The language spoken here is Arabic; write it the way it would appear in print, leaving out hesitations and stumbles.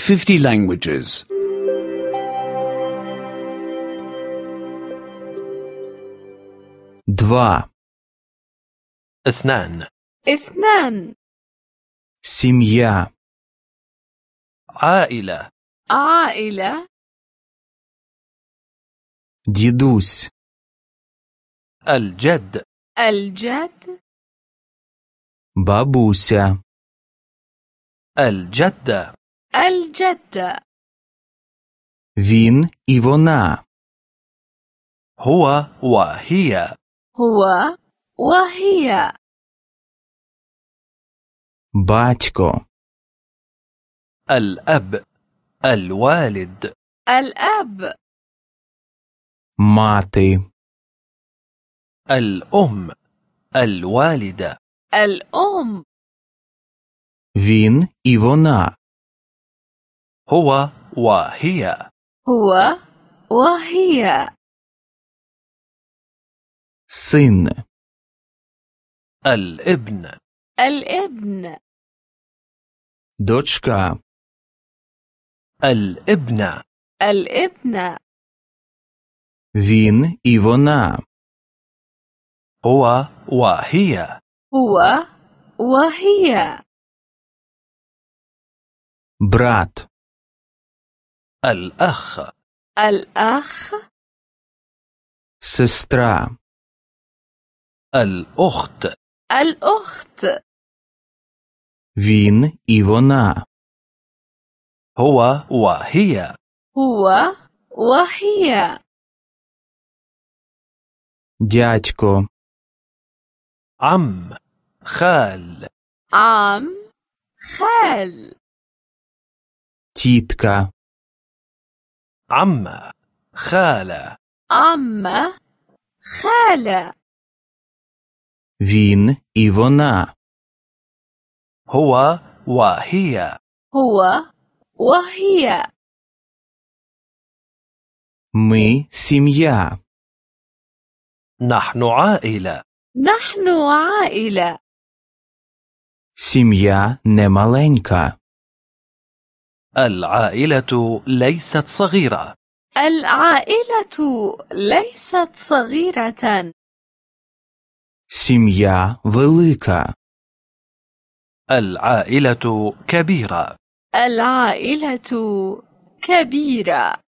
50 languages. 2. 2. 2. Семья. عائلة. عائلة. Дідусь. الجد. الجد. Бабуся. الجدة. الجدة. Він і вона. هو وهي. هو وهي. Батько. الأب. الوالد. الأب. Мати. الأم. الوالدة. الأم. Він і вона. هو وهي. هو وهي. Син. الابن. الابن. Дочка. الابنة. الابن. Він і вона. هو وهي. هو وهي. Брат. الأخ. الأخ. Сестра. الأخت. الأخت. Він і вона. هو وهي. هو وهي. Дядько. عم. خال. عم. خال. Тітка. عمة. خالة. عمة. خالة. Він і вона. هو وهي. هو وهي. Ми сім'я. نحن عائلة. نحن عائلة. Сім'я не маленька. العائلة ليست صغيرة. العائلة ليست صغيرة. Сім'я велика. العائلة كبيرة. العائلة كبيرة.